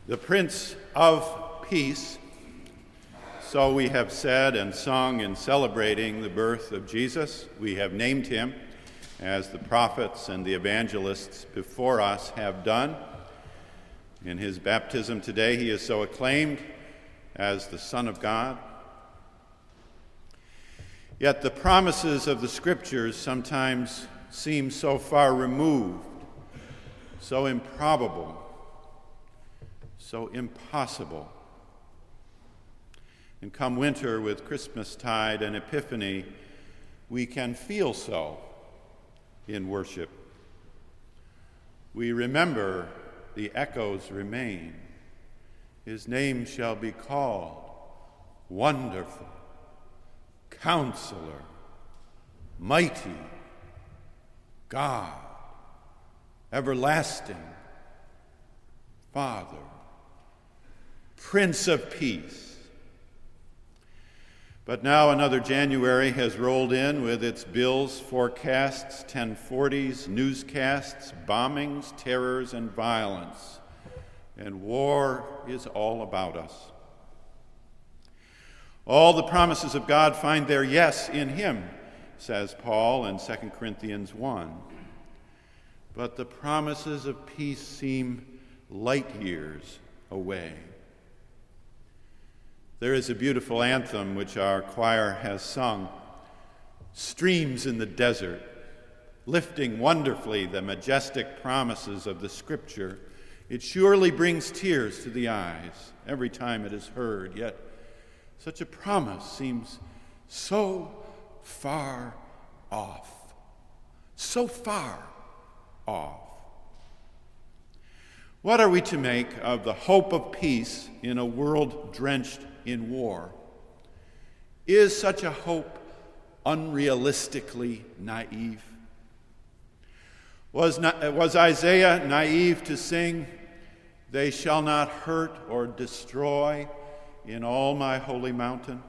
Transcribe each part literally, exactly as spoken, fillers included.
The Prince of Peace, so we have said and sung in celebrating the birth of Jesus. We have named him as the prophets and the evangelists before us have done. In his baptism today, he is so acclaimed as the Son of God. Yet the promises of the Scriptures sometimes seem so far removed, so improbable, so impossible. And come winter with Christmastide and Epiphany, we can feel so in worship. We remember the echoes remain. His name shall be called Wonderful, Counselor, Mighty, God, Everlasting, Father, Prince of Peace. But now another January has rolled in with its bills, forecasts, ten forties, newscasts, bombings, terrors, and violence. And war is all about us. All the promises of God find their yes in him, says Paul in Second Corinthians one. But the promises of peace seem light years away. There is a beautiful anthem which our choir has sung, Streams in the Desert, lifting wonderfully the majestic promises of the Scripture. It surely brings tears to the eyes every time it is heard, yet such a promise seems so far off, so far off. What are we to make of the hope of peace in a world drenched in war? Is such a hope unrealistically naive? Was, not, was Isaiah naive to sing, "They shall not hurt or destroy in all my holy mountain"?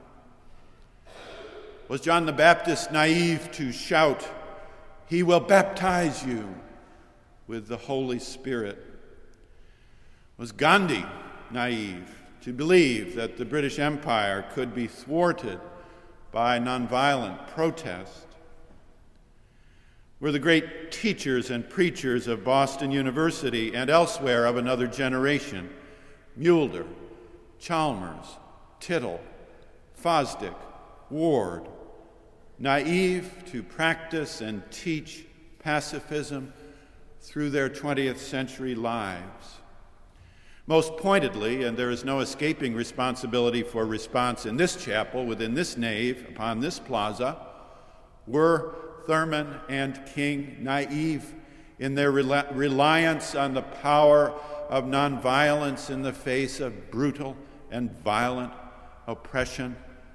Was John the Baptist naive to shout, "He will baptize you with the Holy Spirit"? Was Gandhi naive to believe that the British Empire could be thwarted by nonviolent protest? Were the great teachers and preachers of Boston University and elsewhere of another generation, Mulder, Chalmers, Tittle, Fosdick, Ward, naive to practice and teach pacifism through their twentieth century lives? Most pointedly, and there is no escaping responsibility for response in this chapel, within this nave, upon this plaza, were Thurman and King naive in their rel- reliance on the power of nonviolence in the face of brutal and violent oppression?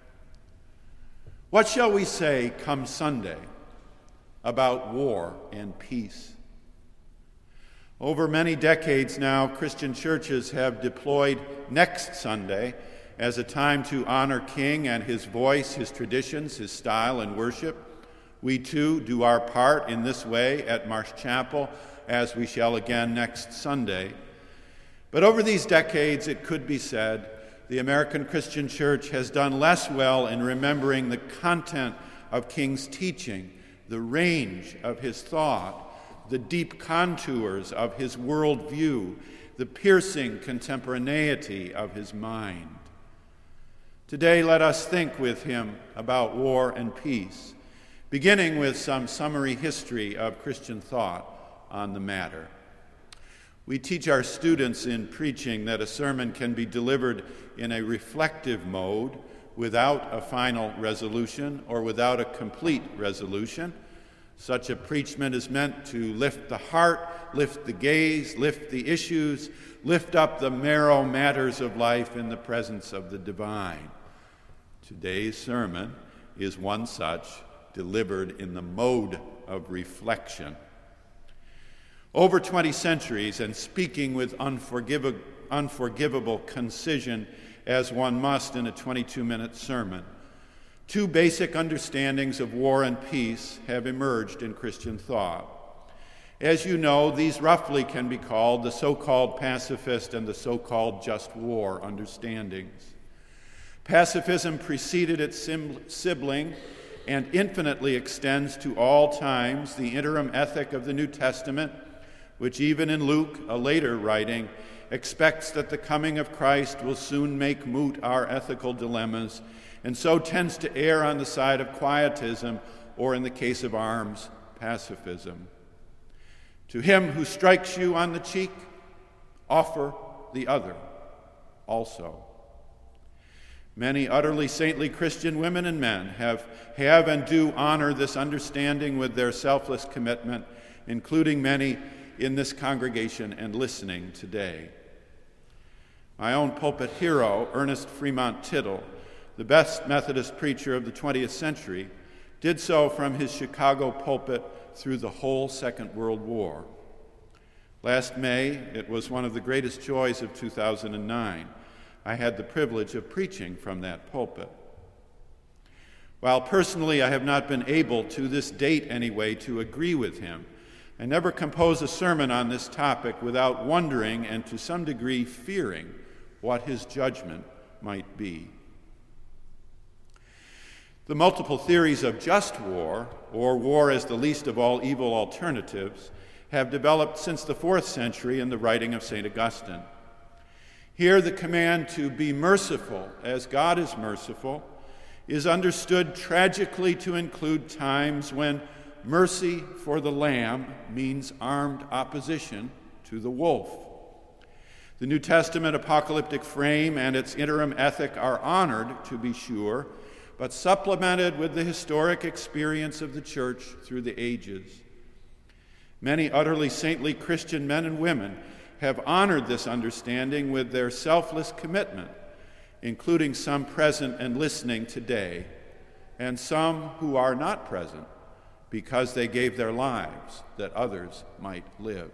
What shall we say come Sunday about war and peace? Over many decades now, Christian churches have deployed next Sunday as a time to honor King and his voice, his traditions, his style and worship. We too do our part in this way at Marsh Chapel, as we shall again next Sunday. But over these decades, it could be said, the American Christian Church has done less well in remembering the content of King's teaching, the range of his thought, the deep contours of his worldview, the piercing contemporaneity of his mind. Today, let us think with him about war and peace, beginning with some summary history of Christian thought on the matter. We teach our students in preaching that a sermon can be delivered in a reflective mode without a final resolution or without a complete resolution. Such a preachment is meant to lift the heart, lift the gaze, lift the issues, lift up the marrow matters of life in the presence of the divine. Today's sermon is one such, delivered in the mode of reflection. Over twenty centuries, and speaking with unforgiv- unforgivable concision, as one must in a twenty-two minute sermon, two basic understandings of war and peace have emerged in Christian thought. As you know, these roughly can be called the so-called pacifist and the so-called just war understandings. Pacifism preceded its sim- sibling and infinitely extends to all times the interim ethic of the New Testament, which even in Luke, a later writing, expects that the coming of Christ will soon make moot our ethical dilemmas, and so tends to err on the side of quietism, or in the case of arms, pacifism. To him who strikes you on the cheek, offer the other also. Many utterly saintly Christian women and men have, have and do honor this understanding with their selfless commitment, including many in this congregation and listening today. My own pulpit hero, Ernest Fremont Tittle, the best Methodist preacher of the twentieth century, did so from his Chicago pulpit through the whole Second World War. Last May, it was one of the greatest joys of two thousand nine. I had the privilege of preaching from that pulpit. While personally I have not been able, to this date anyway, to agree with him, I never compose a sermon on this topic without wondering and to some degree fearing what his judgment might be. The multiple theories of just war, or war as the least of all evil alternatives, have developed since the fourth century in the writing of Saint Augustine. Here, the command to be merciful as God is merciful is understood tragically to include times when mercy for the lamb means armed opposition to the wolf. The New Testament apocalyptic frame and its interim ethic are honored, to be sure, but supplemented with the historic experience of the church through the ages. Many utterly saintly Christian men and women have honored this understanding with their selfless commitment, including some present and listening today, and some who are not present because they gave their lives that others might live.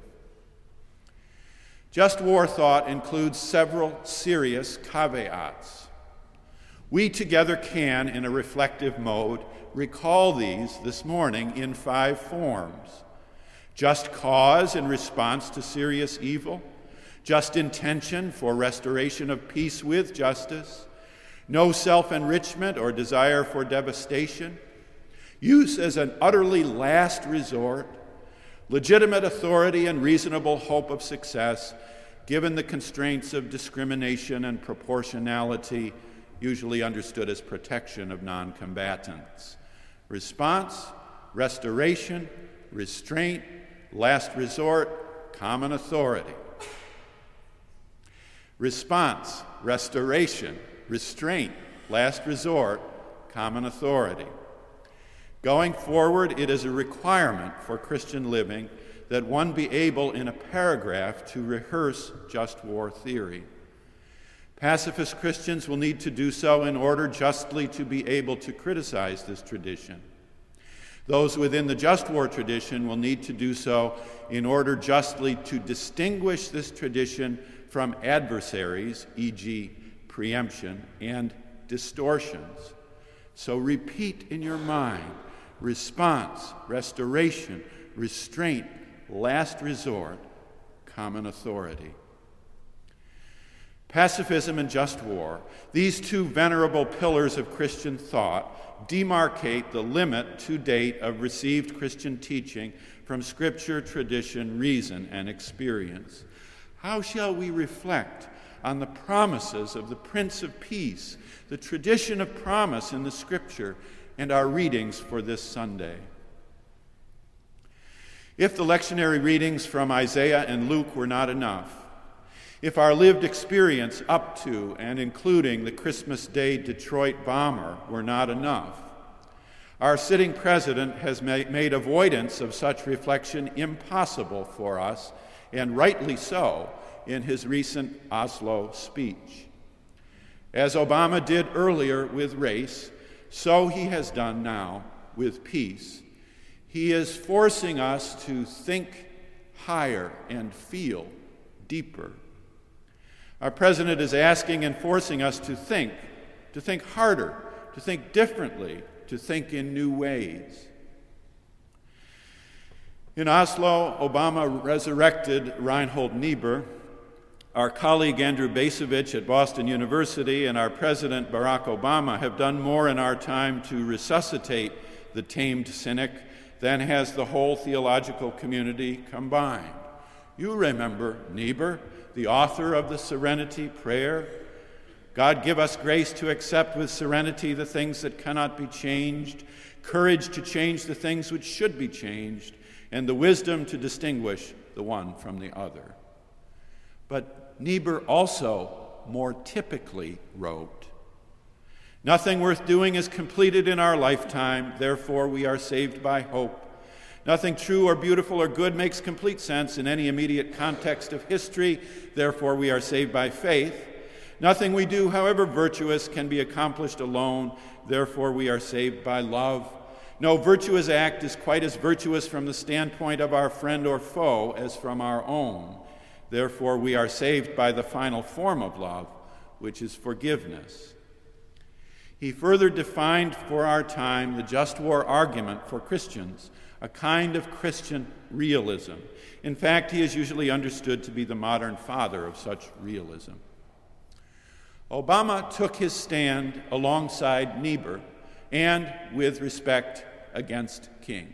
Just war thought includes several serious caveats. We together can, in a reflective mode, recall these this morning in five forms. Just cause in response to serious evil, just intention for restoration of peace with justice, no self-enrichment or desire for devastation, use as an utterly last resort, legitimate authority and reasonable hope of success, given the constraints of discrimination and proportionality, usually understood as protection of non-combatants. Response, restoration, restraint, last resort, common authority. Response, restoration, restraint, last resort, common authority. Going forward, it is a requirement for Christian living that one be able in a paragraph to rehearse just war theory. Pacifist Christians will need to do so in order justly to be able to criticize this tradition. Those within the just war tradition will need to do so in order justly to distinguish this tradition from adversaries, for example preemption, and distortions. So repeat in your mind: response, restoration, restraint, last resort, common authority. Pacifism and just war, these two venerable pillars of Christian thought, demarcate the limit to date of received Christian teaching from Scripture, tradition, reason, and experience. How shall we reflect on the promises of the Prince of Peace, the tradition of promise in the Scripture, and our readings for this Sunday? If the lectionary readings from Isaiah and Luke were not enough, if our lived experience up to and including the Christmas Day Detroit bomber were not enough, our sitting president has ma- made avoidance of such reflection impossible for us, and rightly so, in his recent Oslo speech. As Obama did earlier with race, so he has done now with peace. He is forcing us to think higher and feel deeper. Our president is asking and forcing us to think, to think harder, to think differently, to think in new ways. In Oslo, Obama resurrected Reinhold Niebuhr. Our colleague Andrew Bacevich at Boston University and our President Barack Obama have done more in our time to resuscitate the tamed cynic than has the whole theological community combined. You remember Niebuhr, the author of the Serenity Prayer. God, give us grace to accept with serenity the things that cannot be changed, courage to change the things which should be changed, and the wisdom to distinguish the one from the other. But Niebuhr also more typically wrote, "Nothing worth doing is completed in our lifetime, therefore we are saved by hope. Nothing true or beautiful or good makes complete sense in any immediate context of history, therefore we are saved by faith. Nothing we do, however virtuous, can be accomplished alone, therefore we are saved by love. No virtuous act is quite as virtuous from the standpoint of our friend or foe as from our own. Therefore, we are saved by the final form of love, which is forgiveness." He further defined for our time the just war argument for Christians, a kind of Christian realism. In fact, he is usually understood to be the modern father of such realism. Obama took his stand alongside Niebuhr and with respect against King.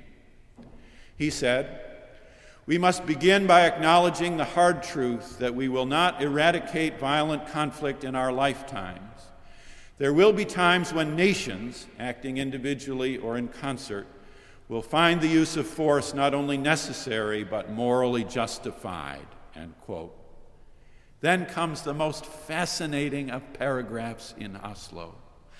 He said, "We must begin by acknowledging the hard truth that we will not eradicate violent conflict in our lifetimes. There will be times when nations, acting individually or in concert, will find the use of force not only necessary but morally justified," end quote. Then comes the most fascinating of paragraphs in Oslo.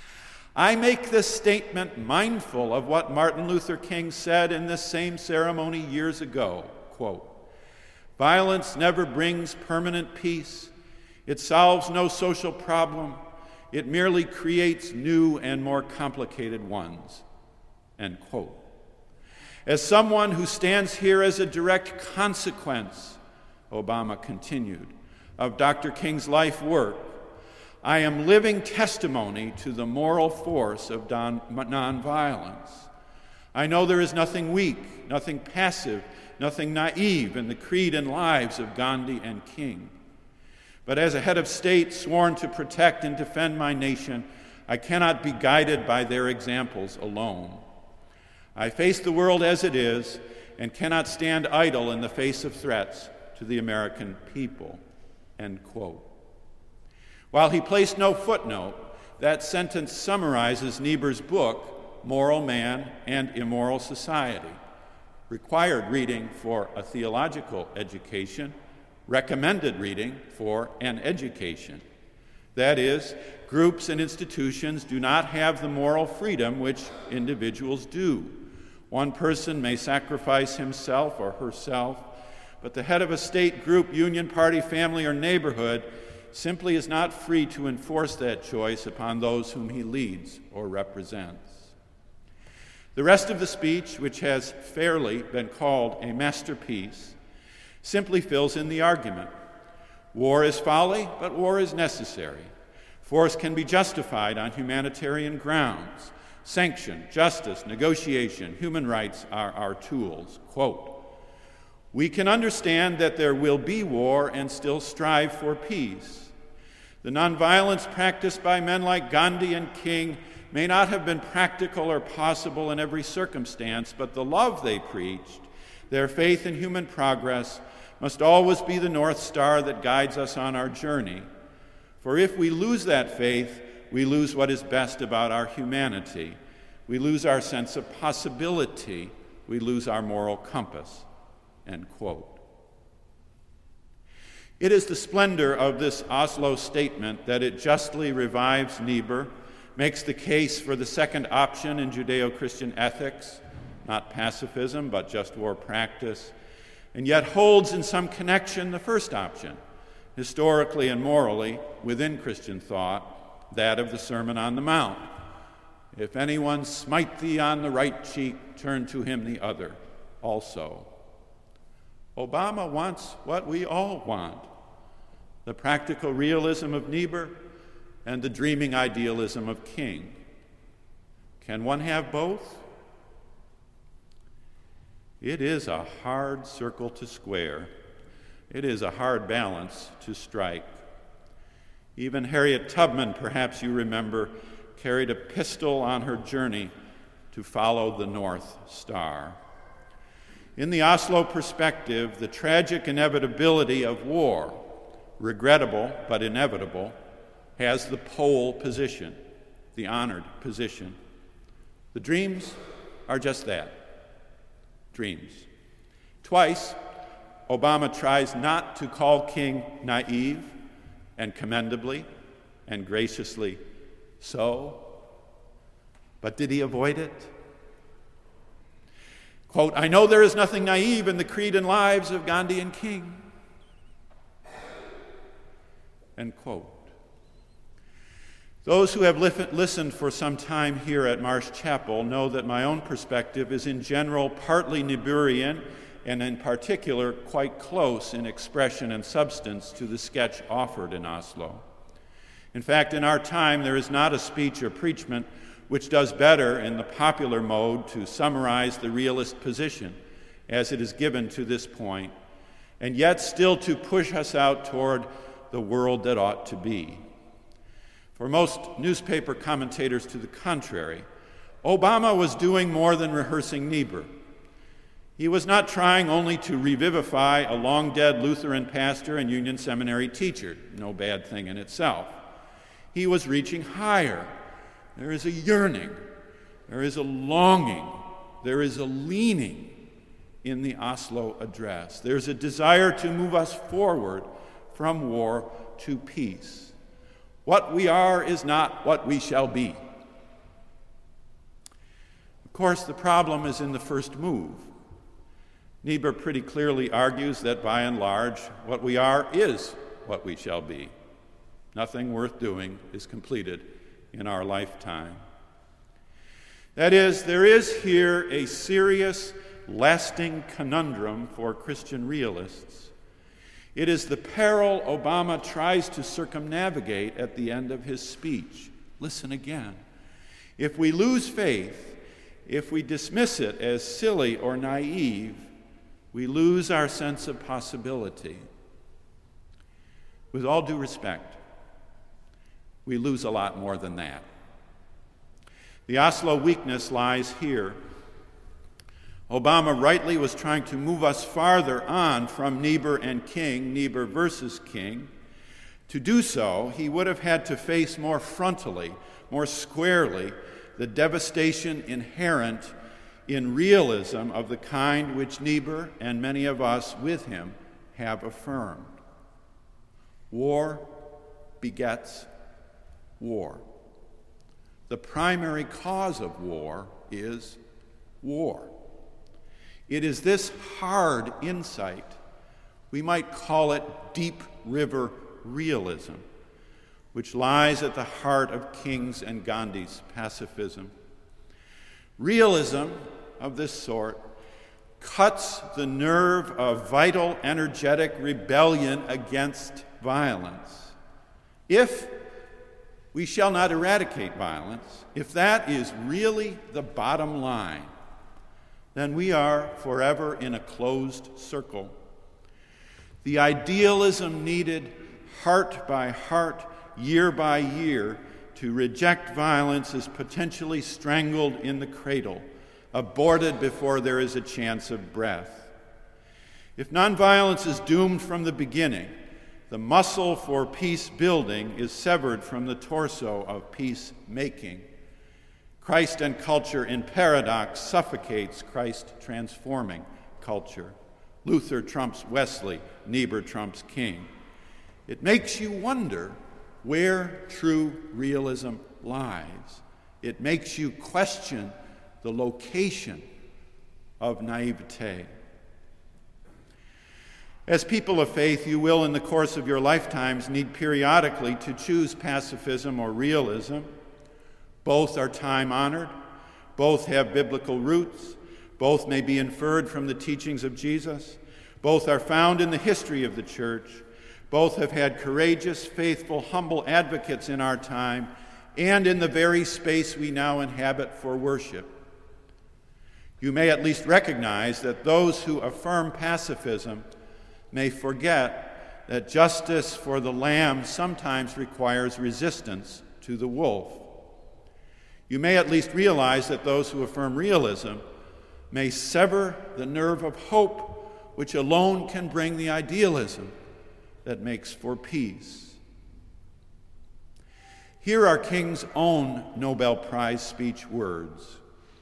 "I make this statement mindful of what Martin Luther King said in this same ceremony years ago, quote, 'Violence never brings permanent peace. It solves no social problem. It merely creates new and more complicated ones,' end quote. As someone who stands here as a direct consequence," Obama continued, "of Doctor King's life work, I am living testimony to the moral force of don- nonviolence. I know there is nothing weak, nothing passive, nothing naive in the creed and lives of Gandhi and King. But as a head of state sworn to protect and defend my nation, I cannot be guided by their examples alone. I face the world as it is and cannot stand idle in the face of threats to the American people," end quote. While he placed no footnote, that sentence summarizes Niebuhr's book, Moral Man and Immoral Society, required reading for a theological education, recommended reading for an education. That is, groups and institutions do not have the moral freedom which individuals do. One person may sacrifice himself or herself, but the head of a state, group, union, party, family, or neighborhood simply is not free to enforce that choice upon those whom he leads or represents. The rest of the speech, which has fairly been called a masterpiece, simply fills in the argument. War is folly, but war is necessary. Force can be justified on humanitarian grounds. Sanction, justice, negotiation, human rights are our tools. Quote, "We can understand that there will be war and still strive for peace. The nonviolence practiced by men like Gandhi and King may not have been practical or possible in every circumstance, but the love they preached, their faith in human progress, must always be the North Star that guides us on our journey. For if we lose that faith, we lose what is best about our humanity. We lose our sense of possibility. We lose our moral compass," end quote. It is the splendor of this Oslo statement that it justly revives Niebuhr, makes the case for the second option in Judeo-Christian ethics, not pacifism, but just war practice, and yet holds in some connection the first option, historically and morally, within Christian thought, that of the Sermon on the Mount. "If anyone smite thee on the right cheek, turn to him the other also." Obama wants what we all want, the practical realism of Niebuhr and the dreaming idealism of King. Can one have both? It is a hard circle to square. It is a hard balance to strike. Even Harriet Tubman, perhaps you remember, carried a pistol on her journey to follow the North Star. In the Oslo perspective, the tragic inevitability of war, regrettable but inevitable, has the pole position, the honored position. The dreams are just that, dreams. Twice, Obama tries not to call King naive, and commendably and graciously so. But did he avoid it? Quote, "I know there is nothing naive in the creed and lives of Gandhi and King." End quote. Those who have li- listened for some time here at Marsh Chapel know that my own perspective is in general partly Niebuhrian, and in particular quite close in expression and substance to the sketch offered in Oslo. In fact, in our time, there is not a speech or preachment which does better in the popular mode to summarize the realist position as it is given to this point, and yet still to push us out toward the world that ought to be. For most newspaper commentators to the contrary, Obama was doing more than rehearsing Niebuhr. He was not trying only to revivify a long-dead Lutheran pastor and Union Seminary teacher, no bad thing in itself. He was reaching higher. There is a yearning, there is a longing, there is a leaning in the Oslo Address. There's a desire to move us forward from war to peace. What we are is not what we shall be. Of course, the problem is in the first move. Niebuhr pretty clearly argues that by and large, what we are is what we shall be. Nothing worth doing is completed in our lifetime. That is, there is here a serious, lasting conundrum for Christian realists. It is the peril Obama tries to circumnavigate at the end of his speech. Listen again. If we lose faith, if we dismiss it as silly or naive, we lose our sense of possibility. With all due respect, we lose a lot more than that. The Oslo weakness lies here. Obama rightly was trying to move us farther on from Niebuhr and King, Niebuhr versus King. To do so, he would have had to face more frontally, more squarely, the devastation inherent in realism of the kind which Niebuhr and many of us with him have affirmed. War begets war. The primary cause of war is war. It is this hard insight, we might call it deep river realism, which lies at the heart of King's and Gandhi's pacifism. Realism of this sort cuts the nerve of vital, energetic rebellion against violence. If we shall not eradicate violence, if that is really the bottom line, then we are forever in a closed circle. The idealism needed heart by heart, year by year, to reject violence is potentially strangled in the cradle, aborted before there is a chance of breath. If nonviolence is doomed from the beginning, the muscle for peace building is severed from the torso of peace making. Christ and culture in paradox suffocates Christ transforming culture. Luther trumps Wesley, Niebuhr trumps King. It makes you wonder where true realism lies. It makes you question the location of naivete. As people of faith, you will, in the course of your lifetimes, need periodically to choose pacifism or realism. Both are time-honored. Both have biblical roots. Both may be inferred from the teachings of Jesus. Both are found in the history of the church. Both have had courageous, faithful, humble advocates in our time and in the very space we now inhabit for worship. You may at least recognize that those who affirm pacifism may forget that justice for the lamb sometimes requires resistance to the wolf. You may at least realize that those who affirm realism may sever the nerve of hope, which alone can bring the idealism that makes for peace. Here are King's own Nobel Prize speech words.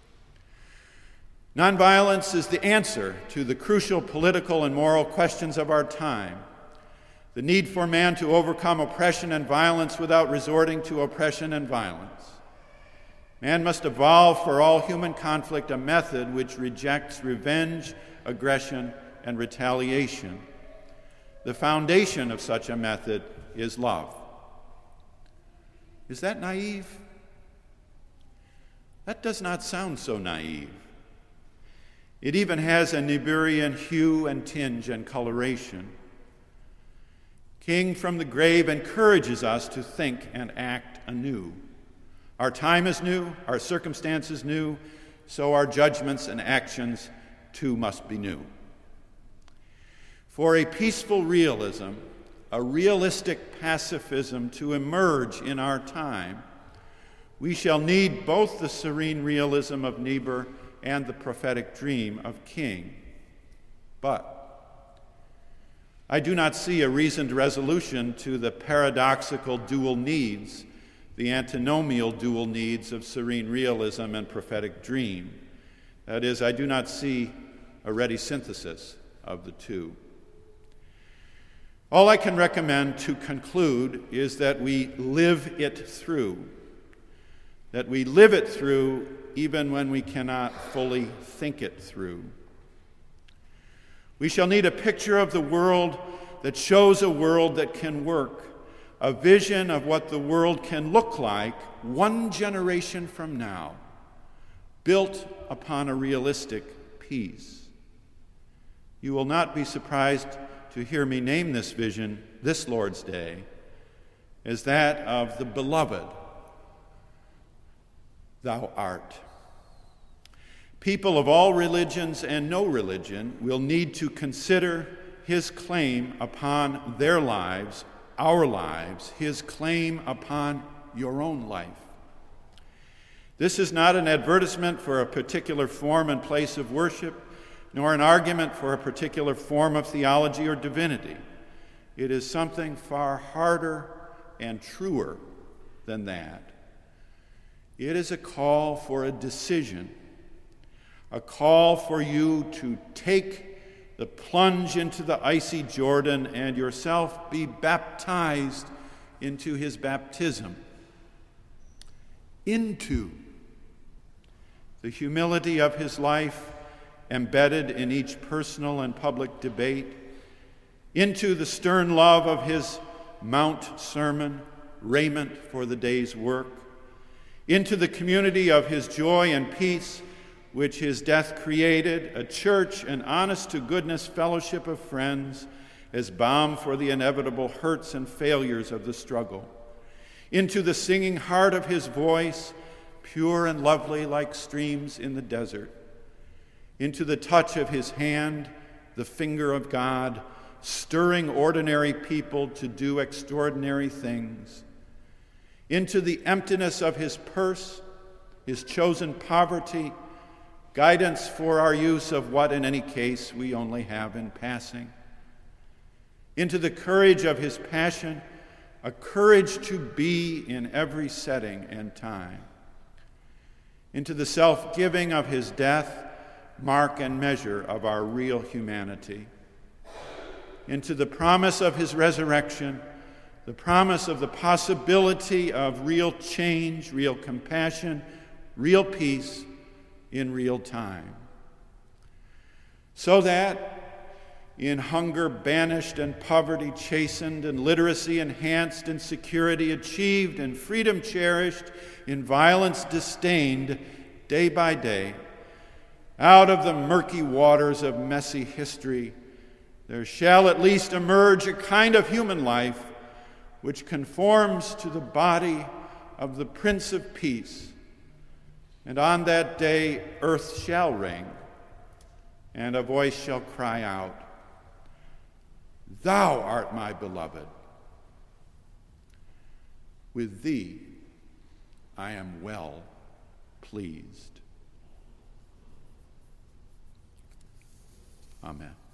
Nonviolence is the answer to the crucial political and moral questions of our time. The need for man to overcome oppression and violence without resorting to oppression and violence. Man must evolve for all human conflict a method which rejects revenge, aggression, and retaliation. The foundation of such a method is love. Is that naive? That does not sound so naive. It even has a Niebuhrian hue and tinge and coloration. King from the grave encourages us to think and act anew. Our time is new, our circumstances new, so our judgments and actions too must be new. For a peaceful realism, a realistic pacifism to emerge in our time, we shall need both the serene realism of Niebuhr and the prophetic dream of King. But I do not see a reasoned resolution to the paradoxical dual needs, the antinomial dual needs of serene realism and prophetic dream. That is, I do not see a ready synthesis of the two. All I can recommend to conclude is that we live it through, that we live it through even when we cannot fully think it through. We shall need a picture of the world that shows a world that can work, a vision of what the world can look like one generation from now, built upon a realistic peace. You will not be surprised to hear me name this vision this Lord's Day as that of the beloved Thou art. People of all religions and no religion will need to consider his claim upon their lives, our lives, his claim upon your own life. This is not an advertisement for a particular form and place of worship, nor an argument for a particular form of theology or divinity. It is something far harder and truer than that. It is a call for a decision, a call for you to take the plunge into the icy Jordan and yourself be baptized into his baptism, into the humility of his life embedded in each personal and public debate, into the stern love of his Mount Sermon, raiment for the day's work, into the community of his joy and peace, which his death created, a church, an honest-to-goodness fellowship of friends, as balm for the inevitable hurts and failures of the struggle, into the singing heart of his voice, pure and lovely like streams in the desert, into the touch of his hand, the finger of God, stirring ordinary people to do extraordinary things, into the emptiness of his purse, his chosen poverty, guidance for our use of what in any case we only have in passing, into the courage of his passion, a courage to be in every setting and time, into the self-giving of his death, mark and measure of our real humanity, into the promise of his resurrection, the promise of the possibility of real change, real compassion, real peace in real time. So that in hunger banished and poverty chastened and literacy enhanced and security achieved and freedom cherished, in violence disdained day by day, out of the murky waters of messy history, there shall at least emerge a kind of human life which conforms to the body of the Prince of Peace, And on that day earth shall ring, and a voice shall cry out, Thou art my beloved. With thee I am well pleased. Amen.